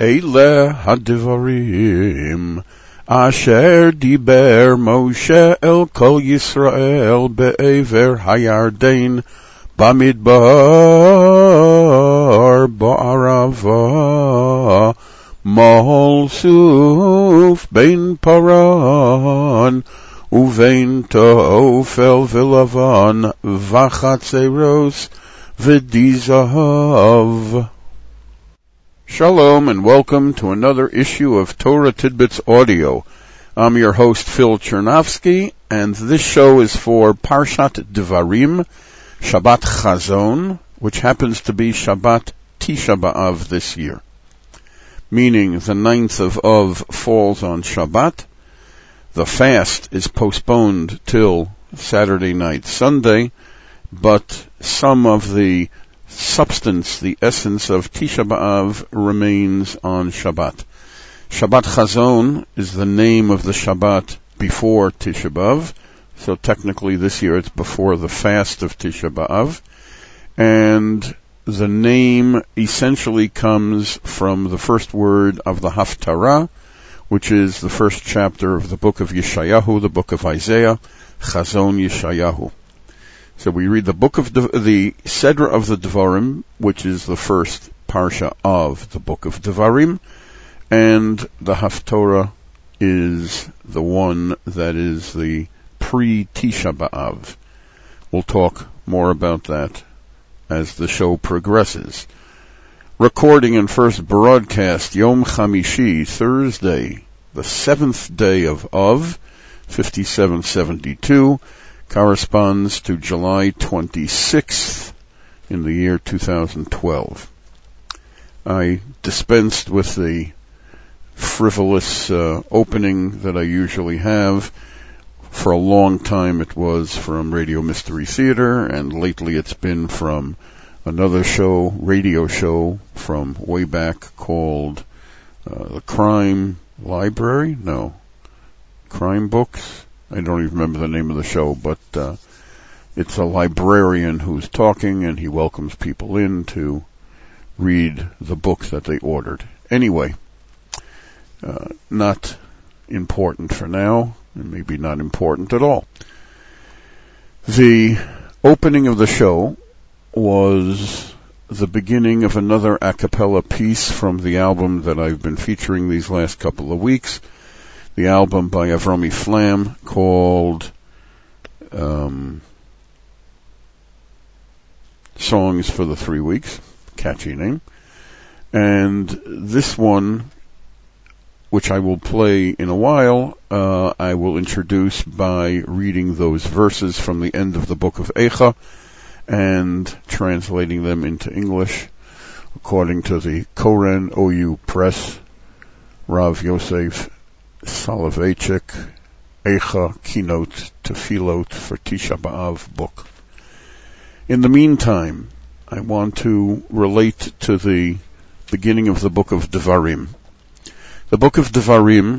Eile hadvarim asher diber Moshe el kol Yisrael be'ever hayarden bamidbar ba'arava mahol suf bein paran uvein to'ofel v'lavan v'chatzeros v'dizahav. Shalom and welcome to another issue of Torah Tidbits Audio. I'm your host Phil Chernovsky, and this show is for Parshat Devarim, Shabbat Chazon, which happens to be Shabbat Tisha B'Av this year, meaning the 9th of Av falls on Shabbat. The fast is postponed till Saturday night, Sunday, but some of the substance, the essence of Tisha B'Av remains on Shabbat. Shabbat Chazon is the name of the Shabbat before Tisha B'Av, so technically this year it's before the fast of Tisha B'Av, and the name essentially comes from the first word of the Haftarah, which is the first chapter of the book of Yeshayahu, the book of Isaiah, Chazon Yeshayahu. So we read the book of the Sedra of the Devarim, which is the first parsha of the book of Devarim, and the Haftorah is the one that is the pre-Tisha B'Av. We'll talk more about that as the show progresses. Recording and first broadcast Yom Chamishi, Thursday, the 7th day of Av, 5772, corresponds to July 26th in the year 2012. I dispensed with the frivolous opening that I usually have. For a long time it was from Radio Mystery Theater, and lately it's been from another show, radio show from way back called The Crime Library? No. Crime Books? I don't even remember the name of the show, but it's a librarian who's talking, and he welcomes people in to read the books that they ordered. Anyway, not important for now, and maybe not important at all. The opening of the show was the beginning of another a cappella piece from the album that I've been featuring these last couple of weeks, the album by Avrami Flam called Songs for the 3 Weeks, catchy name. And this one, which I will play in a while, I will introduce by reading those verses from the end of the book of Eicha and translating them into English according to the Koren OU Press, Rav Yosef Soloveitchik, Eicha Keynote Tefillot for Tisha B'Av book. In the meantime, I want to relate to the beginning of the book of Devarim. The book of Devarim,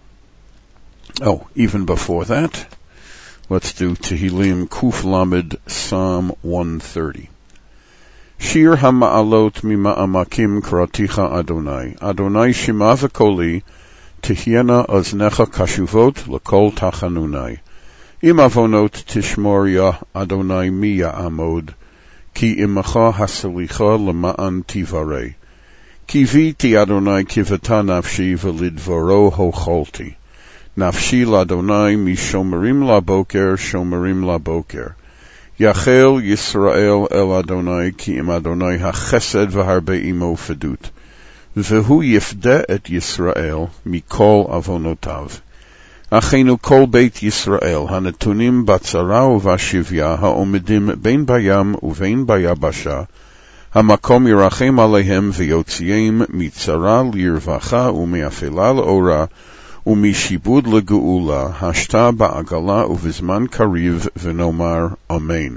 even before that, let's do Tehillim Kuf Lamed, Psalm 130. Shir HaMa'alot Mima'amakim Karaticha Adonai. Adonai Shema V'Koli Tihyena Oznecha Kashuvot L'Kol Tachanunai. Im Avonot Tishmor Ya Adonai Mi Ya'amod Ki Imacha Hasalicha L'Ma'an Tivarei. Kiviti Adonai Kivata Nafshi V'Lidvoro Hocholti. Nafshi L'Adonai Mi Shomerim LaBoker Shomerim LaBoker. Yachel Yisrael El Adonai Ki Im Adonai HaChesed V'Harbe Imo Fedut. V'hu yifdeh et Yisrael mikol avonotav. Achenu kol beit Yisrael hanetunim batzara uvashivya haomedim bein bayam uvein bayabasha hamakom yirachem alehem v'yotziim mitzara lirvacha umeafela l'ora umishibud legeula hashta ba'agala uvizman kariv v'nomar amen.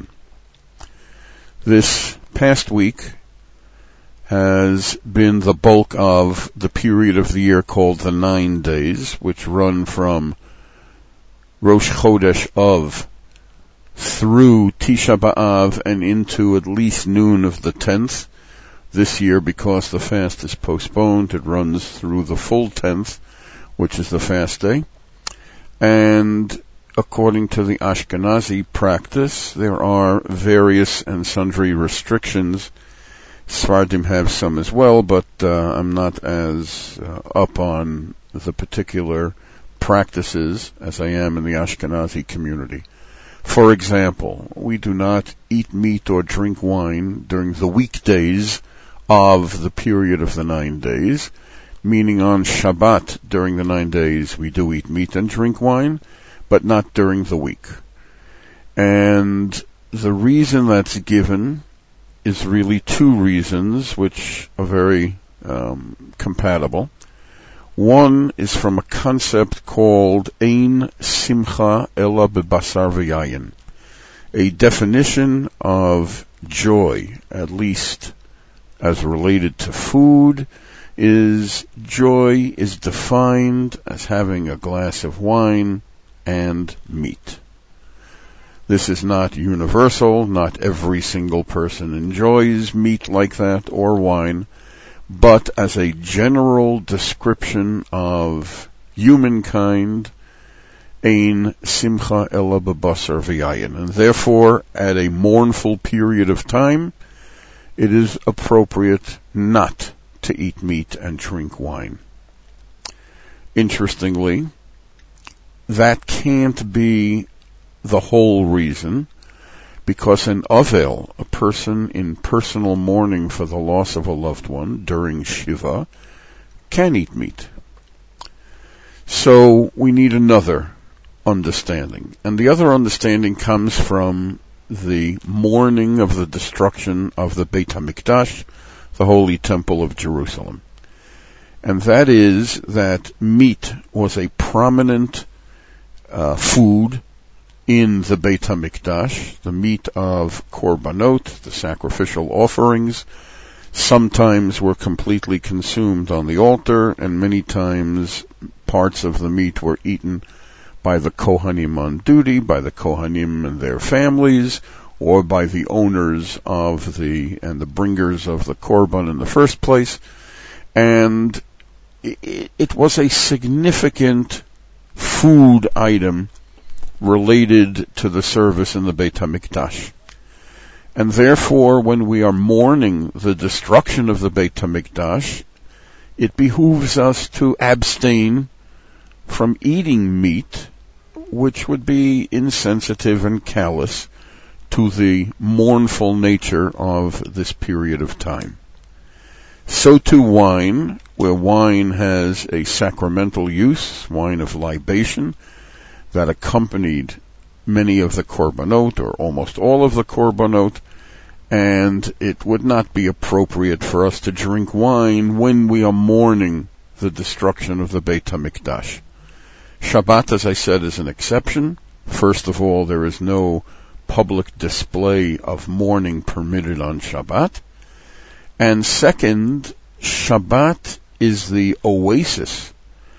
This past week has been the bulk of the period of the year called the 9 days, which run from Rosh Chodesh Av through Tisha B'Av and into at least noon of the 10th. This year, because the fast is postponed, it runs through the full 10th, which is the fast day. And according to the Ashkenazi practice, there are various and sundry restrictions. Sfardim have some as well, but I'm not as up on the particular practices as I am in the Ashkenazi community. For example, we do not eat meat or drink wine during the weekdays of the period of the 9 days, meaning on Shabbat during the 9 days we do eat meat and drink wine, but not during the week. And the reason that's given is really two reasons which are very compatible. One is from a concept called Ein Simcha Ela Bebasar V'Yayin, a definition of joy, at least as related to food, is joy is defined as having a glass of wine and meat. This is not universal. Not every single person enjoys meat like that or wine, but as a general description of humankind, ein simcha ela bebasar v'yayin. And therefore, at a mournful period of time, it is appropriate not to eat meat and drink wine. Interestingly, that can't be the whole reason, because an avel, a person in personal mourning for the loss of a loved one during Shiva, can eat meat. So we need another understanding. And the other understanding comes from the mourning of the destruction of the Beit HaMikdash, the Holy Temple of Jerusalem. And that is that meat was a prominent food in the Beit HaMikdash, the meat of korbanot, the sacrificial offerings, sometimes were completely consumed on the altar, and many times parts of the meat were eaten by the Kohanim on duty, by the Kohanim and their families, or by the owners of and the bringers of the korban in the first place. And it was a significant food item related to the service in the Beit HaMikdash. And therefore, when we are mourning the destruction of the Beit HaMikdash, it behooves us to abstain from eating meat, which would be insensitive and callous to the mournful nature of this period of time. So too wine, where wine has a sacramental use, wine of libation, that accompanied many of the korbanot, or almost all of the korbanot, and it would not be appropriate for us to drink wine when we are mourning the destruction of the Beit HaMikdash. Shabbat, as I said, is an exception. First of all, there is no public display of mourning permitted on Shabbat. And second, Shabbat is the oasis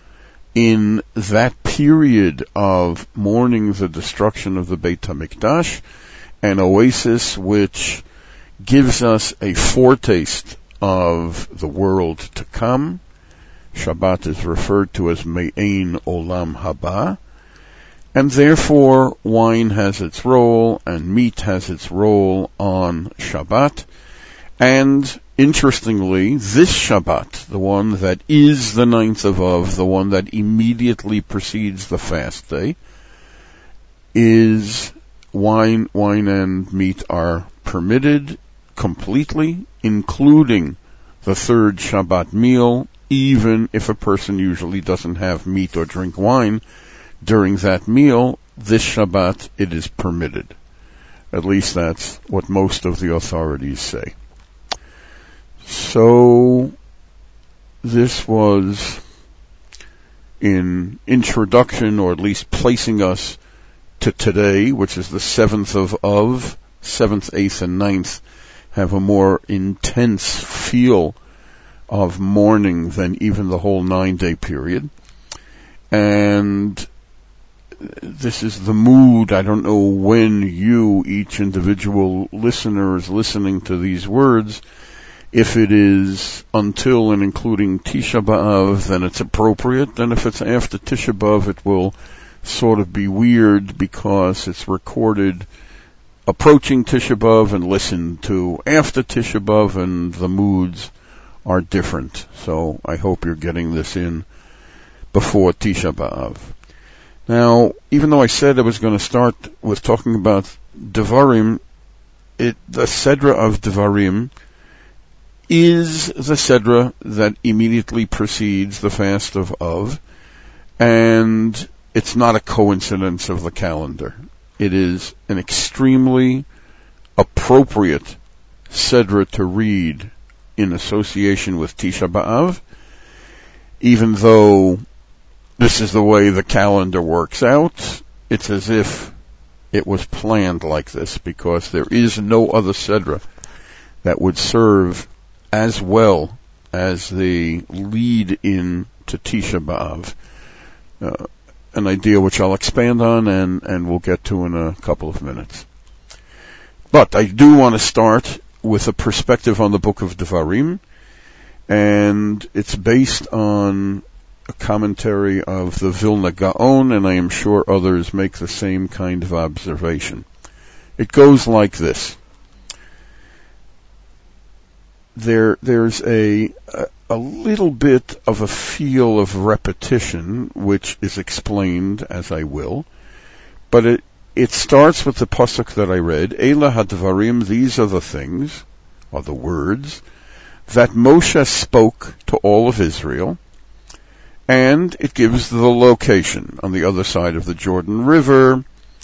in that period of mourning the destruction of the Beit HaMikdash, an oasis which gives us a foretaste of the world to come. Shabbat is referred to as Me'ein Olam Haba, and therefore wine has its role and meat has its role on Shabbat. And interestingly, this Shabbat, the one that is the 9th of Av, the one that immediately precedes the fast day, is wine and meat are permitted completely, including the third Shabbat meal, even if a person usually doesn't have meat or drink wine during that meal. This Shabbat, it is permitted. At least that's what most of the authorities say. So, this was in introduction, or at least placing us to today, which is the 7th of Av. 7th, 8th, and 9th have a more intense feel of mourning than even the whole 9-day period. And this is the mood. I don't know when you, each individual listener, is listening to these words, If it is until and including Tisha B'Av, then it's appropriate. And if it's after Tisha B'Av, it will sort of be weird because it's recorded approaching Tisha B'Av and listened to after Tisha B'Av, and the moods are different. So I hope you're getting this in before Tisha B'Av. Now, even though I said I was going to start with talking about Devarim, the Sedra of Devarim is the Sedra that immediately precedes the fast of Av, and it's not a coincidence of the calendar. It is an extremely appropriate Sedra to read in association with Tisha B'Av, even though this is the way the calendar works out. It's as if it was planned like this, because there is no other Sedra that would serve as well as the lead in to Tisha B'Av. An idea which I'll expand on and we'll get to in a couple of minutes. But I do want to start with a perspective on the book of Devarim, and it's based on a commentary of the Vilna Gaon, and I am sure others make the same kind of observation. It goes like this. There's a little bit of a feel of repetition, which is explained as I will, but it starts with the pasuk that I read, Eila hadvarim, these are the things, or the words, that Moshe spoke to all of Israel, and it gives the location on the other side of the Jordan River,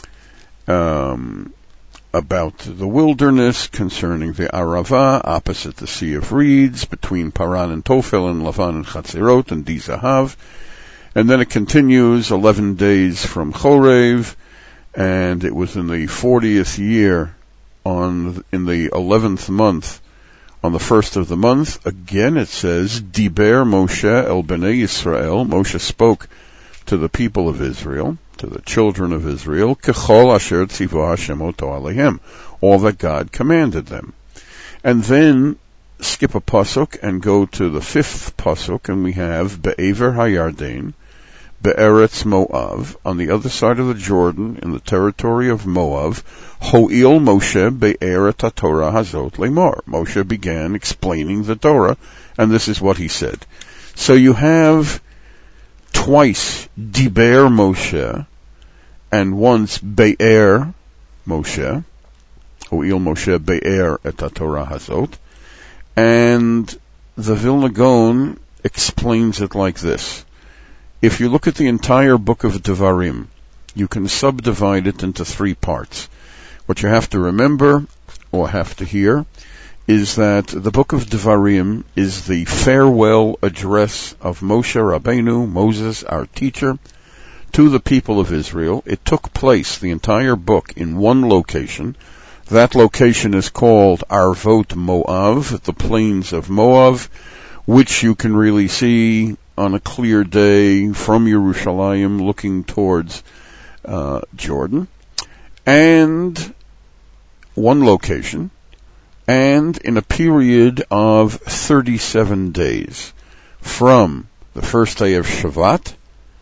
about the wilderness, concerning the Arava, opposite the Sea of Reeds, between Paran and Tofel, and Lavan and Chatzirot, and Dizahav. And then it continues 11 days from Chorev, and it was in the 40th year, in the 11th month, on the first of the month. Again it says, Diber Moshe el Bnei Yisrael, Moshe spoke to the people of Israel, to the children of Israel, Kechol asher tzivo Hashem oto alehem, all that God commanded them. And then skip a pasuk and go to the 5th pasuk, and we have Be'ever Hayarden, Be'eretz Moav, on the other side of the Jordan, in the territory of Moav, Ho'il Moshe Be'eret HaTorah Hazot Lemor. Moshe began explaining the Torah, and this is what he said. So you have twice Diber Moshe, and once Be'er Moshe, Ho'il Moshe Be'er et HaTorah Hazot, and the Vilna Gaon explains it like this. If you look at the entire book of Devarim, you can subdivide it into 3 parts. What you have to remember, or have to hear, is that the book of Devarim is the farewell address of Moshe Rabbeinu, Moses, our teacher, to the people of Israel. It took place, the entire book, in one location. That location is called Arvot Moav, the plains of Moab, which you can really see on a clear day from Yerushalayim looking towards Jordan. And one location, and in a period of 37 days, from the first day of Shavat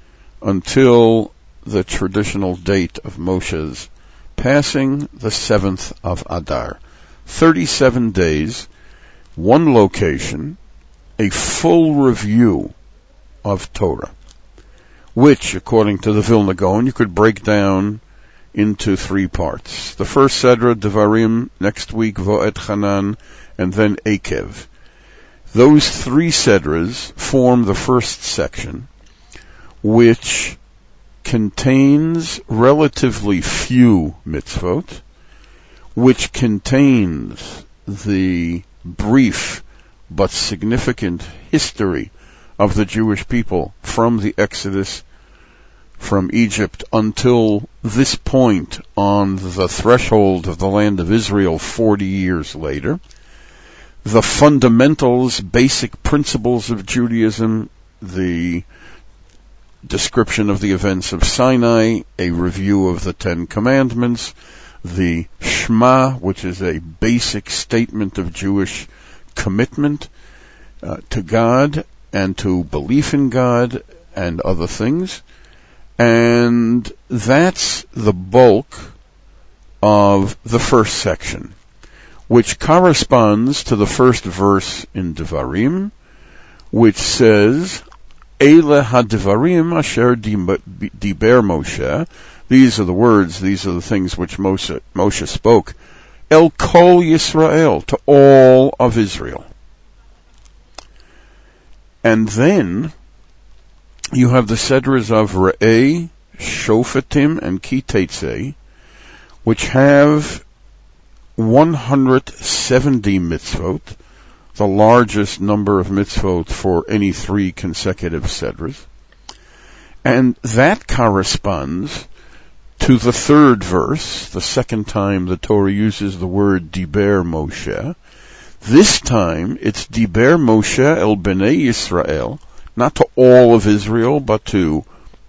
until the traditional date of Moshe's passing, the 7th of Adar. 37 days, one location, a full review of Torah, which, according to the Vilna Gaon, you could break down into 3 parts. The first Sedra, Devarim, next week, Vo'et Chanan, and then Ekev. Those 3 Sedras form the first section, which contains relatively few mitzvot, which contains the brief but significant history of the Jewish people from the Exodus from Egypt until this point on the threshold of the land of Israel 40 years later. The fundamentals, basic principles of Judaism, the description of the events of Sinai, a review of the 10 Commandments, the Shema, which is a basic statement of Jewish commitment to God and to belief in God and other things. And that's the bulk of the first section, which corresponds to the first verse in Devarim, which says, Eile hadvarim asher diber Moshe. These are the words, these are the things which Moshe spoke, El Kol Yisrael, to all of Israel. And then you have the Sedras of Re'eh, Shofetim, and Ki Teitzei, which have 170 mitzvot, the largest number of mitzvot for any 3 consecutive Sedras. And that corresponds to the third verse, the second time the Torah uses the word Diber Moshe. This time it's Diber Moshe el Bnei Yisrael, not to all of Israel, but to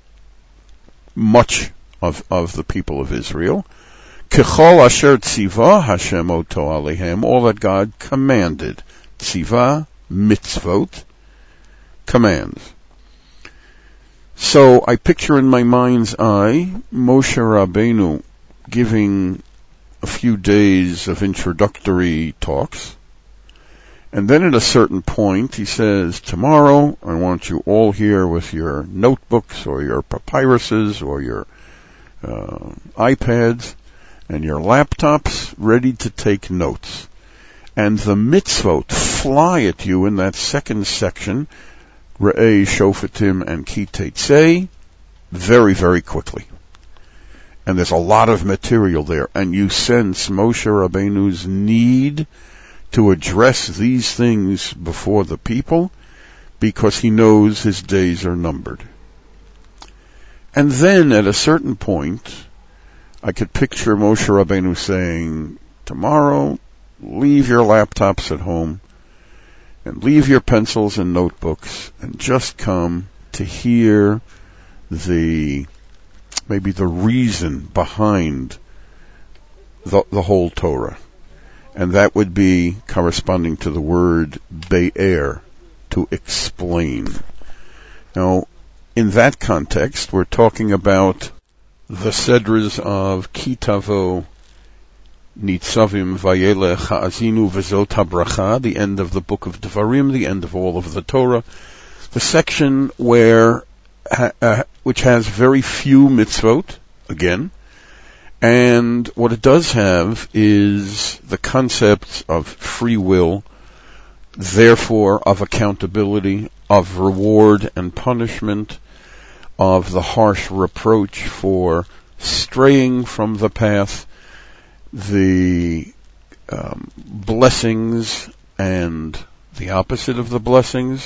much of the people of Israel. Kechol asher tziva Hashem oto alehem, all that God commanded. Tziva, mitzvot, commands. So I picture in my mind's eye Moshe Rabbeinu giving a few days of introductory talks, and then at a certain point he says, tomorrow I want you all here with your notebooks or your papyruses or your iPads and your laptops ready to take notes. And the mitzvot fly at you in that second section, Re'eh, Shofetim, and Ki Teitzei, very, very quickly. And there's a lot of material there, and you sense Moshe Rabbeinu's need to address these things before the people, because he knows his days are numbered. And then, at a certain point, I could picture Moshe Rabbeinu saying, tomorrow, leave your laptops at home, and leave your pencils and notebooks, and just come to hear maybe the reason behind the whole Torah. And that would be corresponding to the word be'er, to explain. Now, in that context, we're talking about the Sedras of Ki Tavo, Nitzavim, Vayelech, Ha'azinu, Vezot HaBracha, the end of the book of Devarim, the end of all of the Torah, the section which has very few mitzvot, again, and what it does have is the concepts of free will, therefore of accountability, of reward and punishment, of the harsh reproach for straying from the path, the blessings and the opposite of the blessings.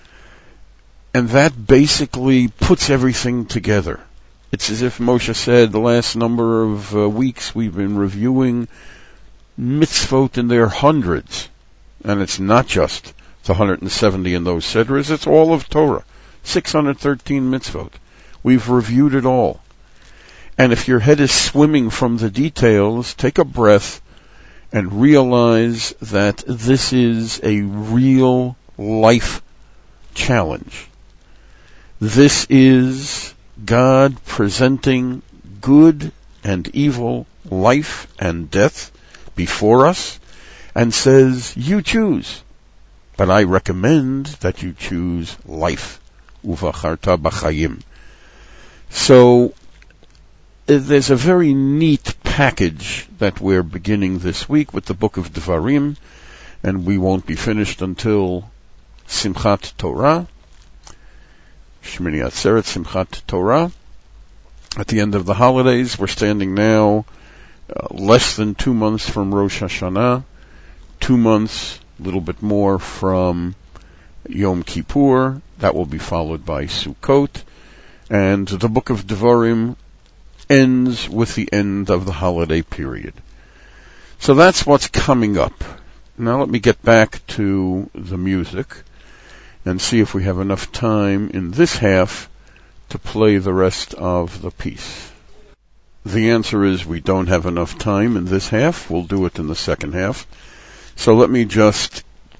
And that basically puts everything together. It's as if Moshe said, the last number of weeks we've been reviewing mitzvot in their hundreds. And it's not just the 170 in those Sedras, it's all of Torah. 613 mitzvot. We've reviewed it all. And if your head is swimming from the details, take a breath and realize that this is a real life challenge. This is God presenting good and evil, life and death before us, and says, you choose. But I recommend that you choose life. Uvacharta b'chayim. So, there's a very neat package that we're beginning this week with the book of Devarim, and we won't be finished until Simchat Torah, Shmini Atzeret, Simchat Torah. At the end of the holidays, we're standing now less than 2 months from Rosh Hashanah, 2 months, a little bit more from Yom Kippur. That will be followed by Sukkot, and the book of Devarim ends with the end of the holiday period. So that's what's coming up. Now let me get back to the music and see if we have enough time in this half to play the rest of the piece. The answer is we don't have enough time in this half. We'll do it in the second half. So let me just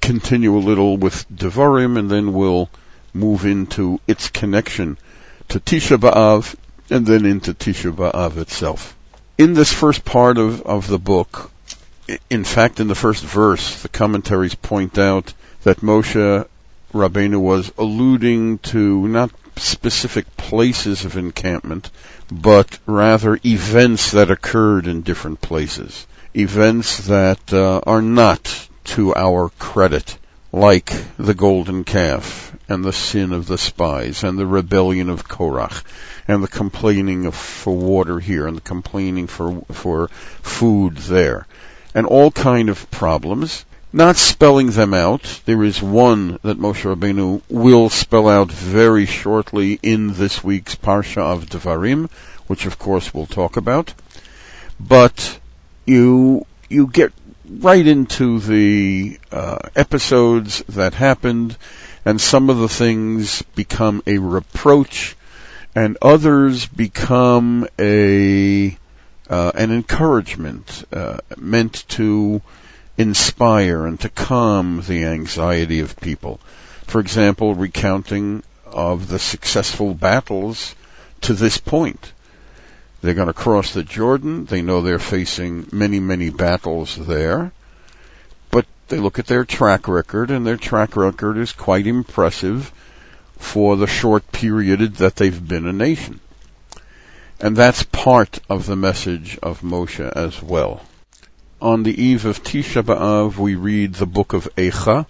continue a little with Devarim, and then we'll move into its connection to Tisha B'Av, and then into Tisha B'Av itself. In this first part of the book, in fact, in the first verse, the commentaries point out that Moshe Rabbeinu was alluding to not specific places of encampment, but rather events that occurred in different places. Events that are not to our credit, like the golden calf, and the sin of the spies, and the rebellion of Korach, and the complaining for water here, and the complaining for food there, and all kind of problems. Not spelling them out. There is one that Moshe Rabbeinu will spell out very shortly in this week's Parsha of Devarim, which of course we'll talk about. But you get right into the episodes that happened, and some of the things become a reproach, and others become an encouragement meant to inspire and to calm the anxiety of people. For example, recounting of the successful battles to this point. They're going to cross the Jordan. They know they're facing many, many battles there. But they look at their track record, and their track record is quite impressive for the short period that they've been a nation. And that's part of the message of Moshe as well. On the eve of Tisha B'Av, we read the book of Eicha,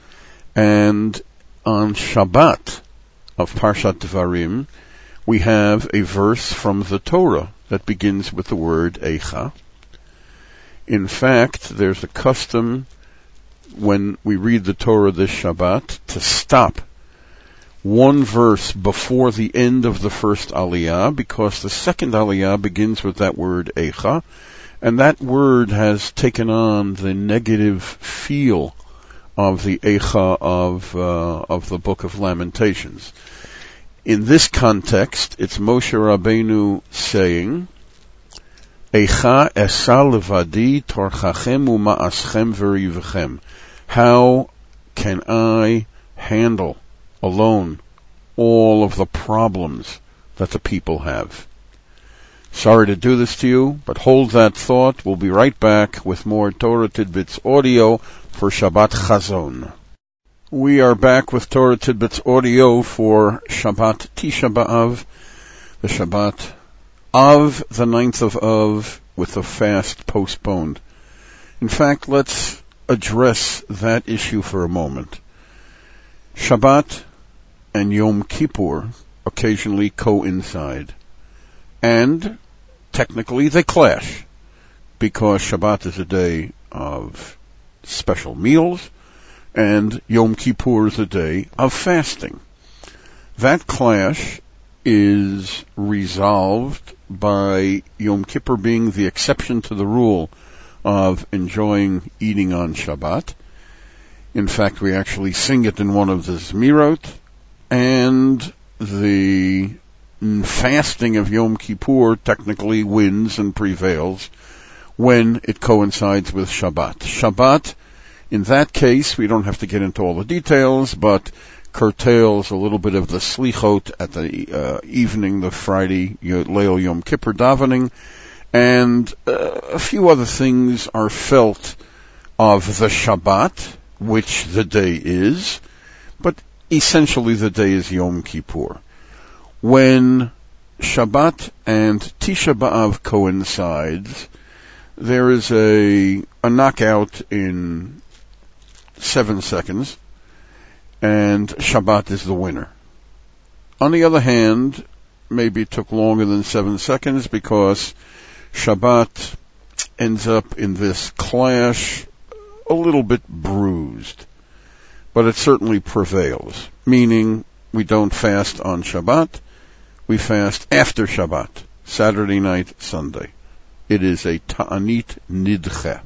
and on Shabbat of Parshat Devarim, we have a verse from the Torah that begins with the word Eicha. In fact, there's a custom when we read the Torah this Shabbat to stop one verse before the end of the first Aliyah, because the second Aliyah begins with that word Eicha, and that word has taken on the negative feel of the Eicha of the Book of Lamentations. In this context, it's Moshe Rabbeinu saying, Eicha esa levadi torchachem u'ma'aschem v'rivchem. How can I handle alone all of the problems that the people have? Sorry to do this to you, but hold that thought. We'll be right back with more Torah Tidbits audio for Shabbat Chazon. We are back with Torah Tidbits audio for Shabbat Tisha B'Av, the Shabbat of the 9th of Av, with the fast postponed. In fact, let's address that issue for a moment. Shabbat and Yom Kippur occasionally coincide. And technically they clash, because Shabbat is a day of special meals, and Yom Kippur is a day of fasting. That clash is resolved by Yom Kippur being the exception to the rule of enjoying eating on Shabbat. In fact, we actually sing it in one of the Zmirot, and the fasting of Yom Kippur technically wins and prevails when it coincides with Shabbat. Shabbat, in that case, we don't have to get into all the details, but curtails a little bit of the slichot at the evening, the Friday Leil Yom Kippur davening, and a few other things are felt of the Shabbat, which the day is, but essentially the day is Yom Kippur. When Shabbat and Tisha B'Av coincides, there is a knockout in 7 seconds, and Shabbat is the winner. On the other hand, maybe it took longer than 7 seconds because Shabbat ends up in this clash a little bit bruised, but it certainly prevails, meaning we don't fast on Shabbat, we fast after Shabbat, Saturday night, Sunday. It is a ta'anit nidche.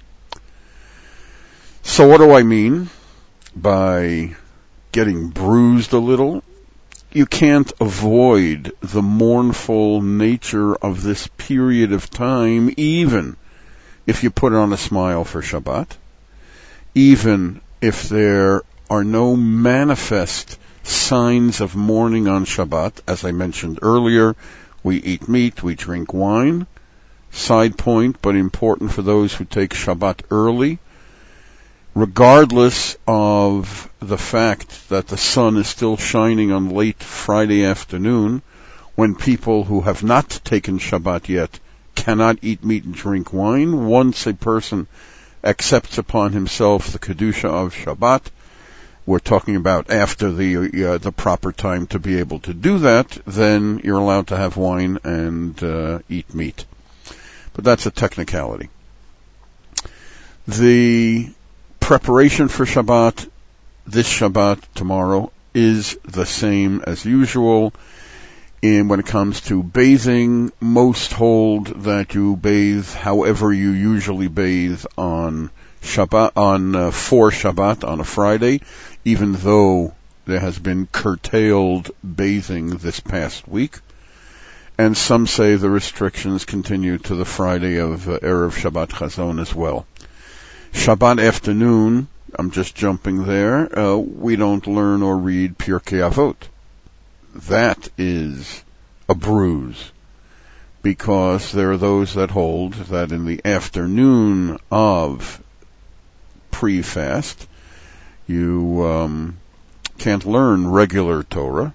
So what do I mean by getting bruised a little? You can't avoid the mournful nature of this period of time, even if you put on a smile for Shabbat, even if there are no manifest signs of mourning on Shabbat, as I mentioned earlier, we eat meat, we drink wine. Side point, but important for those who take Shabbat early, regardless of the fact that the sun is still shining on late Friday afternoon, when people who have not taken Shabbat yet cannot eat meat and drink wine. Once a person accepts upon himself the Kedusha of Shabbat, we're talking about after the proper time to be able to do that, then you're allowed to have wine and eat meat. But that's a technicality. The preparation for Shabbat, this Shabbat, tomorrow, is the same as usual. When it comes to bathing, most hold that you bathe however you usually bathe on Shabbat, for Shabbat on a Friday, even though there has been curtailed bathing this past week. And some say the restrictions continue to the Friday of Erev Shabbat Chazon as well. Shabbat afternoon, I'm just jumping there, we don't learn or read Pirkei Avot. That is a bruise, because there are those that hold that in the afternoon of pre-fast, you can't learn regular Torah,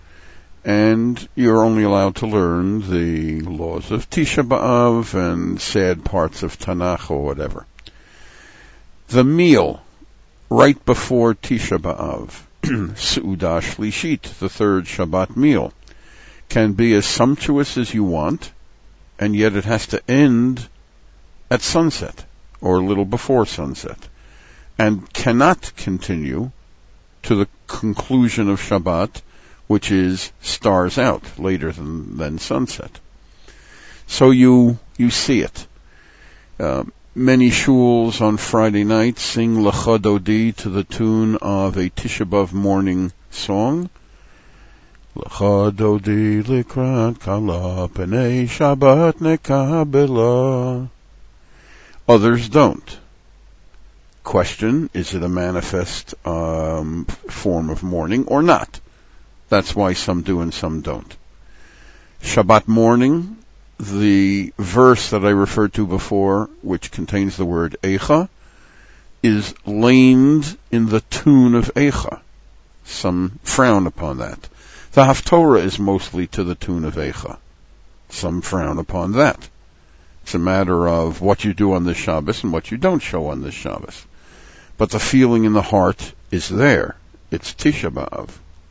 and you're only allowed to learn the laws of Tisha B'Av and sad parts of Tanakh or whatever. The meal right before Tisha B'Av, Seudah Shlishit, the third Shabbat meal, can be as sumptuous as you want, and yet it has to end at sunset, or a little before sunset, and cannot continue to the conclusion of Shabbat, which is stars out, later than sunset. So you see it. Many shuls on Friday night sing Lecha Dodi to the tune of a Tisha B'Av morning song. Lecha Dodi likrat kala penei Shabbat nekabela. Others don't. Question, is it a manifest form of mourning or not? That's why some do and some don't. Shabbat morning, the verse that I referred to before, which contains the word Eicha, is laned in the tune of Eicha. Some frown upon that. The Haftorah is mostly to the tune of Eicha. Some frown upon that. It's a matter of what you do on this Shabbos and what you don't show on this Shabbos. But the feeling in the heart is there. It's Tisha B'Av.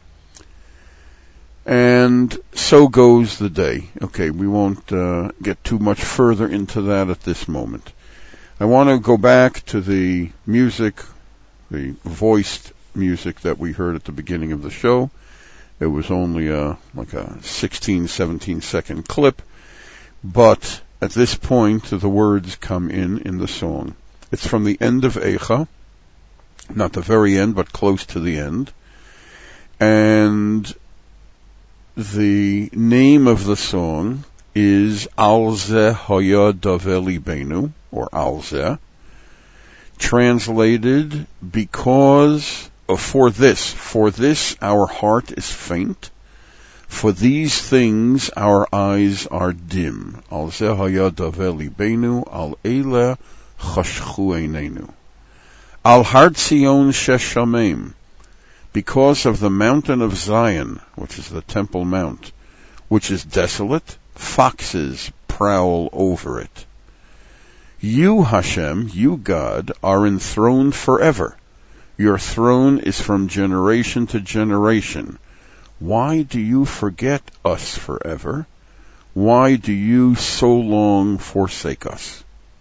And so goes the day. Okay, we won't get too much further into that at this moment. I want to go back to the music, the voiced music that we heard at the beginning of the show. It was only like a 16, 17 second clip, but at this point the words come in the song. It's from the end of Eicha, not the very end, but close to the end. And the name of the song is Al Zeh Haya Daveh Libenu, or Al Zeh, translated because for this our heart is faint, for these things our eyes are dim. Al Zeh Haya Daveh Libenu, Al Eileh Chashchu Einenu. Al Har Tzion Sheshamim, because of the mountain of Zion, which is the Temple Mount, which is desolate, foxes prowl over it. You, Hashem, you, God, are enthroned forever. Your throne is from generation to generation. Why do you forget us forever? Why do you so long forsake us?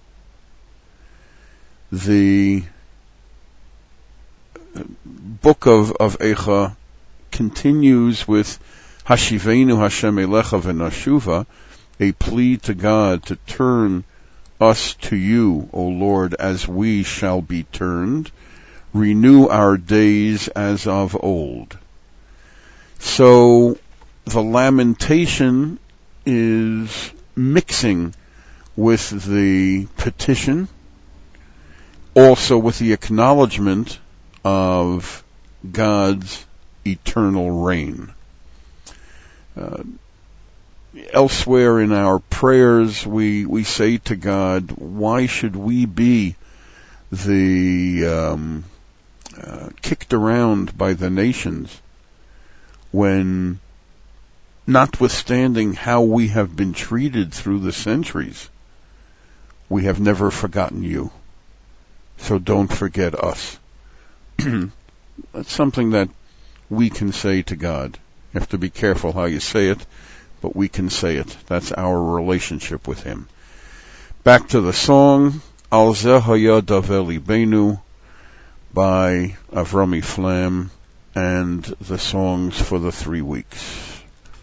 The book of Eicha continues with Hashivenu Hashem Elecha V'Nashuva, a plea to God to turn us to you, O Lord, as we shall be turned. Renew our days as of old. So the lamentation is mixing with the petition, also with the acknowledgement of God's eternal reign. Elsewhere in our prayers, we say to God, why should we be the kicked around by the nations when, notwithstanding how we have been treated through the centuries, we have never forgotten you. So don't forget us. That's something that we can say to God. You have to be careful how you say it, but we can say it. That's our relationship with Him. Back to the song, Al Zeh Haya Daver Libenu by Avrami Flam, and the songs for the 3 weeks.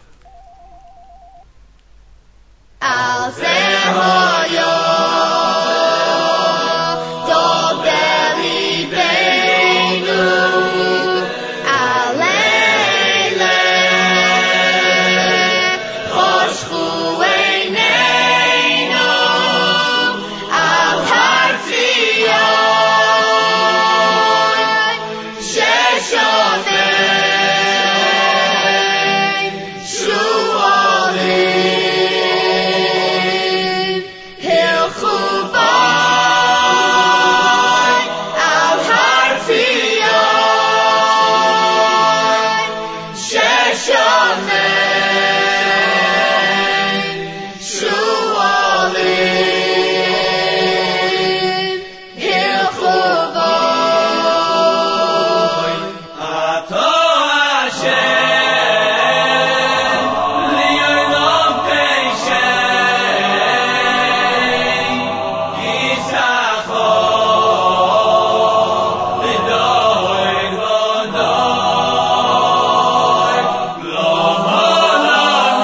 Al Zeh Haya Daver Libenu Aleile Choshchu Eineinu Al Har Tzion Sheshofei Shu'alim Hilchu Bai Al Har Tzion Sheshofei Shu'alim Hilchu Bai Ato Hashem Li'olam Teishei Yisachor V'doeg V'doeg Lo Olam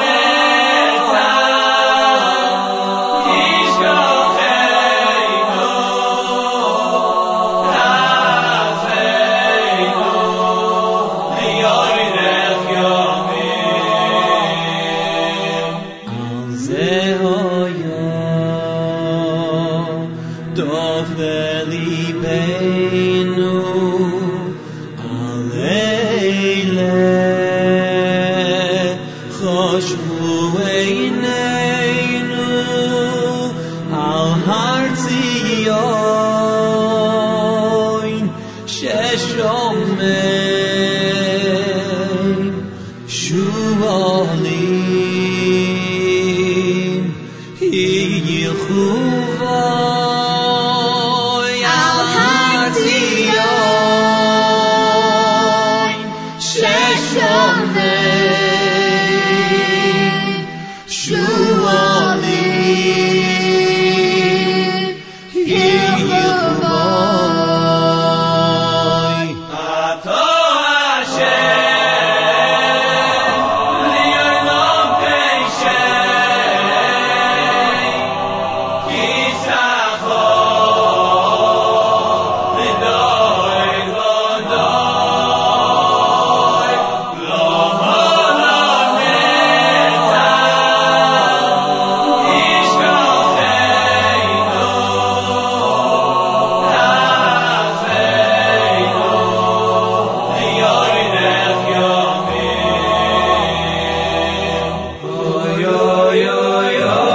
Netzach Yishkocheinu Hafeinu Li'oidech Yomim Al Zeh Haya Daver Libenu Aleile Choshchu Eineinu Al Har Tzion Sheshomei Shu'alim Hilchu Bai Al Har Tzion Sheshomei Shu'alim Hilchu Bai Ato Hashem Li'olam Teishei Yisachor V'doeg V'doeg Lo Olam Netzach Yishkocheinu Hafeinu Li'oidech Yomim Oy oy oy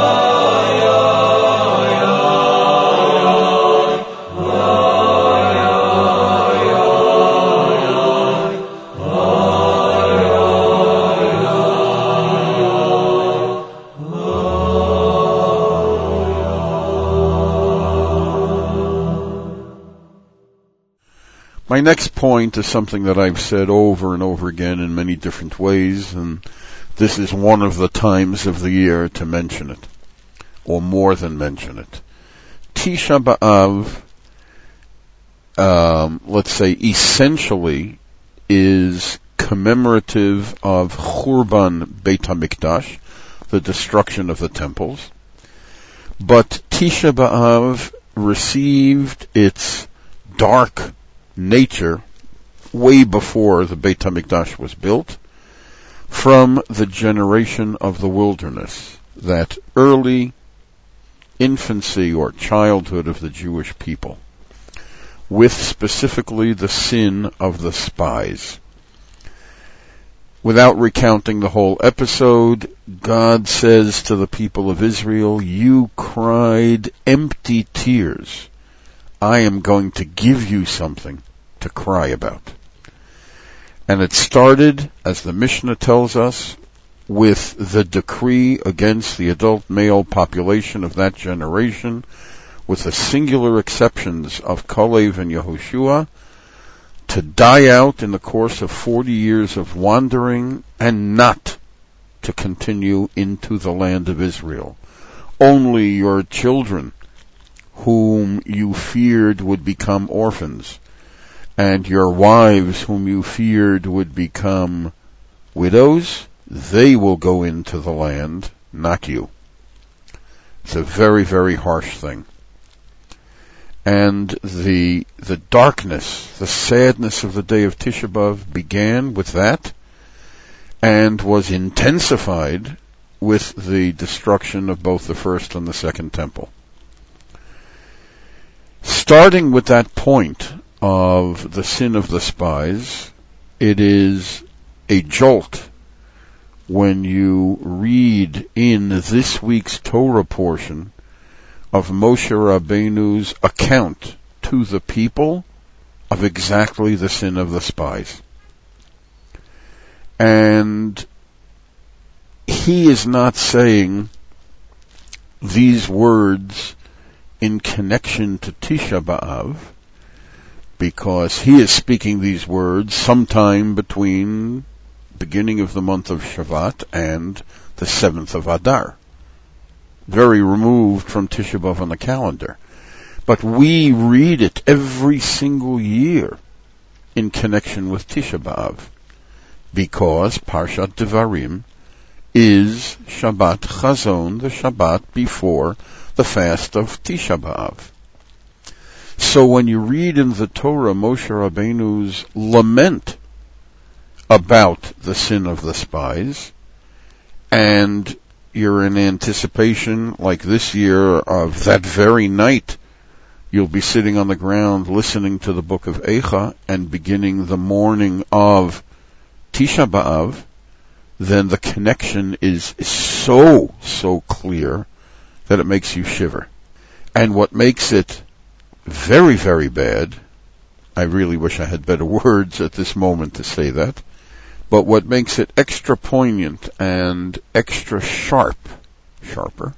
My next point is something that I've said over and over again in many different ways, and this is one of the times of the year to mention it, or more than mention it. Tisha B'Av, let's say essentially, is commemorative of Churban Beit HaMikdash, the destruction of the temples. But Tisha B'Av received its dark nature way before the Beit HaMikdash was built, from the generation of the wilderness, that early infancy or childhood of the Jewish people, with specifically the sin of the spies. Without recounting the whole episode, God says to the people of Israel, "You cried empty tears. I am going to give you something to cry about." And it started, as the Mishnah tells us, with the decree against the adult male population of that generation, with the singular exceptions of Kalev and Yehoshua, to die out in the course of 40 years of wandering and not to continue into the land of Israel. Only your children, whom you feared would become orphans, and your wives whom you feared would become widows, they will go into the land, not you. It's a very, very harsh thing. And the darkness, the sadness of the day of Tisha B'Av began with that and was intensified with the destruction of both the first and the second temple. Starting with that point of the sin of the spies, it is a jolt when you read in this week's Torah portion of Moshe Rabbeinu's account to the people of exactly the sin of the spies. And he is not saying these words in connection to Tisha B'Av, because he is speaking these words sometime between beginning of the month of Shavat and the 7th of Adar. Very removed from Tisha B'Av on the calendar. But we read it every single year in connection with Tisha B'Av, because Parshat Devarim is Shabbat Chazon, the Shabbat before the fast of Tisha B'Av. So when you read in the Torah Moshe Rabbeinu's lament about the sin of the spies, and you're in anticipation, like this year, of that very night, you'll be sitting on the ground listening to the book of Eicha and beginning the morning of Tisha B'Av, then the connection is so clear that it makes you shiver. And what makes it very, very bad, I really wish I had better words at this moment to say that, but what makes it extra poignant and extra sharper,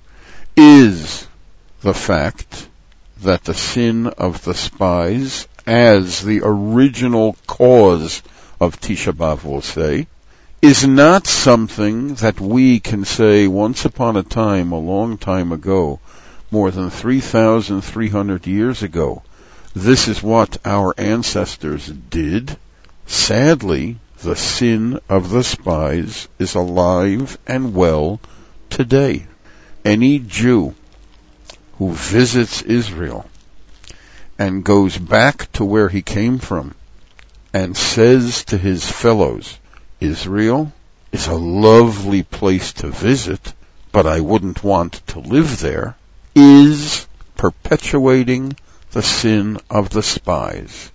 is the fact that the sin of the spies, as the original cause of Tisha B'Av will say, is not something that we can say once upon a time, a long time ago, more than 3,300 years ago, this is what our ancestors did. Sadly, the sin of the spies is alive and well today. Any Jew who visits Israel and goes back to where he came from and says to his fellows, Israel is a lovely place to visit, but I wouldn't want to live there, is perpetuating the sin of the spies.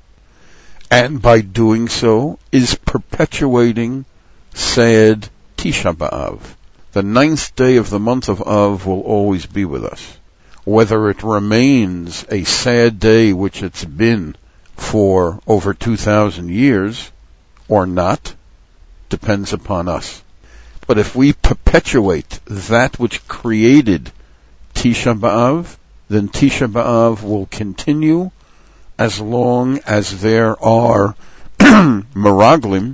And by doing so, is perpetuating sad Tisha B'Av. The 9th day of the month of Av will always be with us. Whether it remains a sad day, which it's been for over 2,000 years, or not, depends upon us. But if we perpetuate that which created Tisha B'Av, then Tisha B'Av will continue as long as there are Meraglim,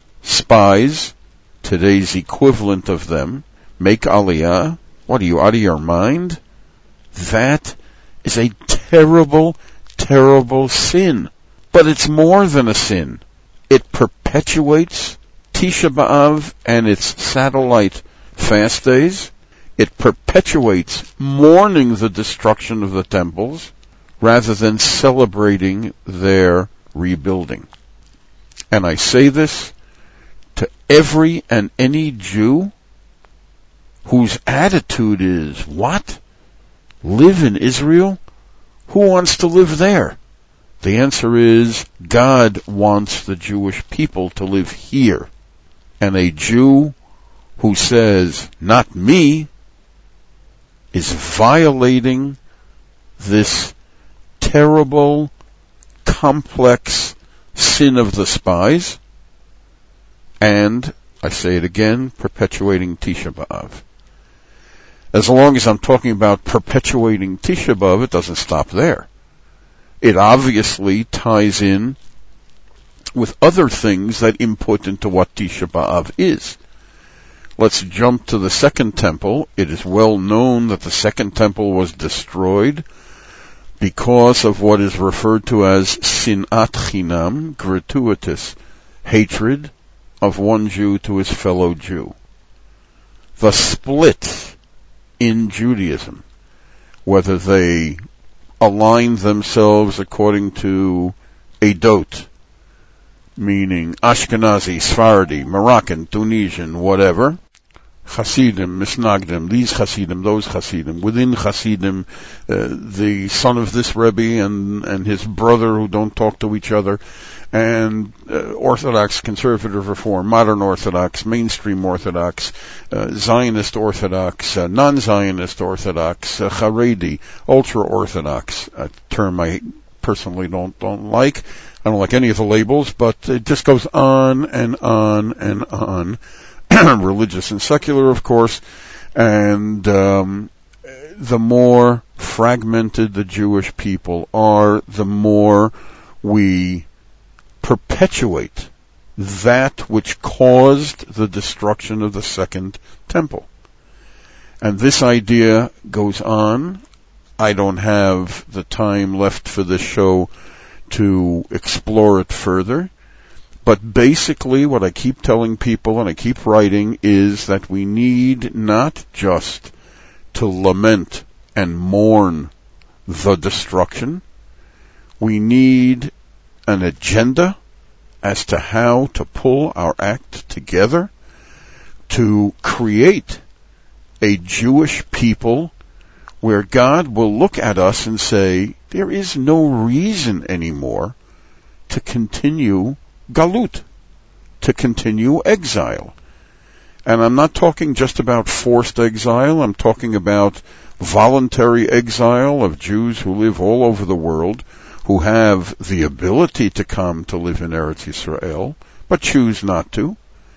spies, today's equivalent of them, make Aliyah. What are you, out of your mind? That is a terrible, terrible sin. But it's more than a sin. It perpetuates Tisha B'Av and its satellite fast days. It perpetuates mourning the destruction of the temples rather than celebrating their rebuilding. And I say this to every and any Jew whose attitude is, what? Live in Israel? Who wants to live there? The answer is God wants the Jewish people to live here. And a Jew who says, not me, is violating this terrible, complex sin of the spies, and, I say it again, perpetuating Tisha B'Av. As long as I'm talking about perpetuating Tisha B'Av, it doesn't stop there. It obviously ties in with other things that input into what Tisha B'Av is. Let's jump to the Second Temple. It is well known that the Second Temple was destroyed because of what is referred to as sinat chinam, gratuitous hatred of one Jew to his fellow Jew. The splits in Judaism, whether they align themselves according to Edot, meaning Ashkenazi, Sephardi, Moroccan, Tunisian, whatever, Hasidim, Misnagdim, these Hasidim, those Hasidim, within Hasidim, the son of this Rebbe and his brother who don't talk to each other, and Orthodox, Conservative Reform, Modern Orthodox, Mainstream Orthodox, Zionist Orthodox, Non-Zionist Orthodox, Haredi, Ultra-Orthodox, a term I personally don't like. I don't like any of the labels, but it just goes on and on and on. Religious and secular, of course, and the more fragmented the Jewish people are, the more we perpetuate that which caused the destruction of the Second Temple. And this idea goes on. I don't have the time left for this show to explore it further. But basically what I keep telling people and I keep writing is that we need not just to lament and mourn the destruction. We need an agenda as to how to pull our act together to create a Jewish people where God will look at us and say, there is no reason anymore to continue galut, to continue exile. And I'm not talking just about forced exile, I'm talking about voluntary exile of Jews who live all over the world, who have the ability to come to live in Eretz Yisrael, but choose not to.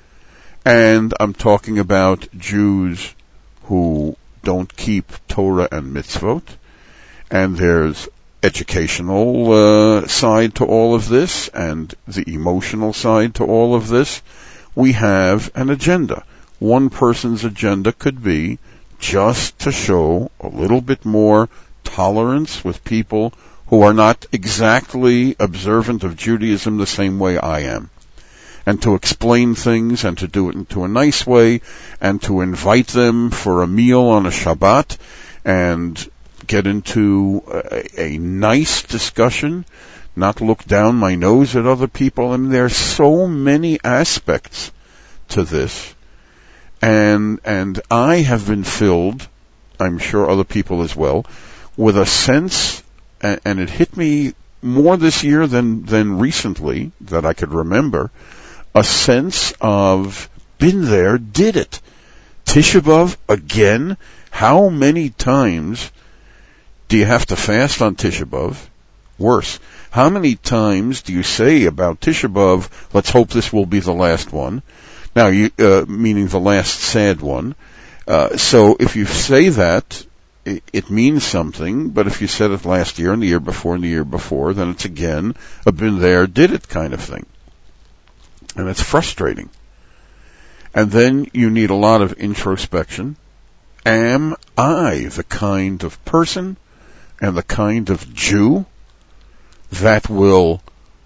And I'm talking about Jews who don't keep Torah and mitzvot, and there's educational side to all of this and the emotional side to all of this. We have an agenda. One person's agenda could be just to show a little bit more tolerance with people who are not exactly observant of Judaism the same way I am, and to explain things and to do it into a nice way and to invite them for a meal on a Shabbat and get into a nice discussion, not look down my nose at other people. And there are so many aspects to this. And I have been filled, I'm sure other people as well, with a sense, and it hit me more this year than recently that I could remember, a sense of been there, did it. Tisha B'Av again? How many times do you have to fast on Tisha B'Av? Worse, how many times do you say about Tisha B'Av, let's hope this will be the last one? Now, meaning the last sad one. So if you say that, it means something, but if you said it last year and the year before and the year before, then it's again a been there, did it kind of thing. And it's frustrating. And then you need a lot of introspection. Am I the kind of person and the kind of Jew that will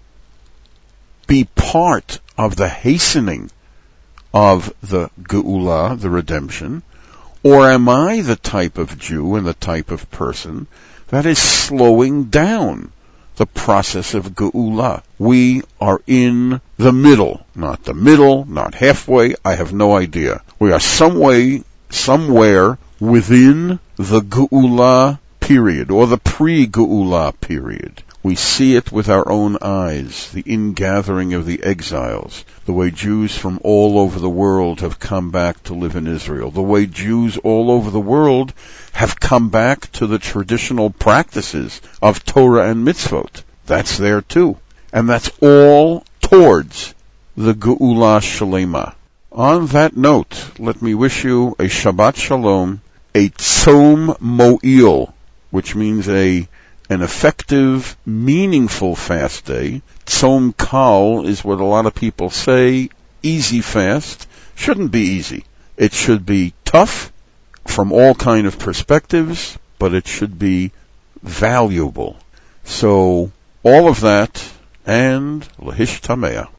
be part of the hastening of the Geula, the redemption, or am I the type of Jew and the type of person that is slowing down the process of Geula? We are in the middle, not halfway, I have no idea. We are somewhere within the Geula period, or the pre-Geula period. We see it with our own eyes, the ingathering of the exiles, the way Jews from all over the world have come back to live in Israel, the way Jews all over the world have come back to the traditional practices of Torah and mitzvot. That's there too. And that's all towards the Geula Shalema. On that note, let me wish you a Shabbat Shalom, a Tzom Mo'il, which means an effective, meaningful fast day. Tzom Kal is what a lot of people say. Easy fast. Shouldn't be easy. It should be tough from all kind of perspectives, but it should be valuable. So, all of that, and Lahishtameah.